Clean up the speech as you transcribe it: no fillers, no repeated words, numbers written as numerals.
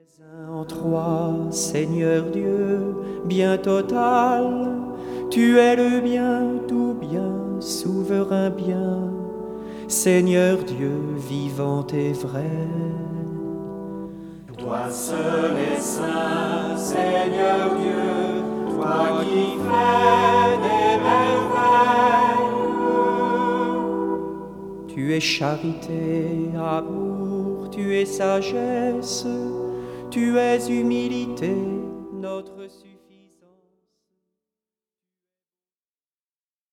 En trois, Seigneur Dieu, bien total, tu es le bien, tout bien, souverain bien, Seigneur Dieu, vivant et vrai. Toi seul es saint, Seigneur Dieu, toi qui fais des merveilles. Tu es charité, amour, tu es sagesse, tu es humilité, notre